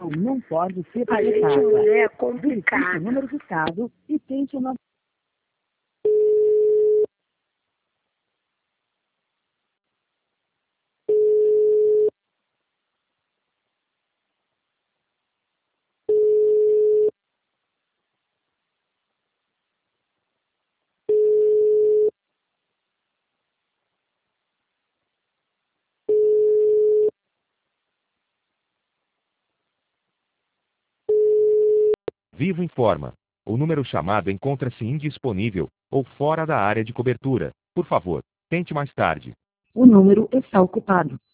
não pode ser A gente, completada. mulher, é Verifique o complicado. número de estado e tente uma... Vivo informa. O número chamado encontra-se indisponível ou fora da área de cobertura. Por favor, tente mais tarde. O número está ocupado.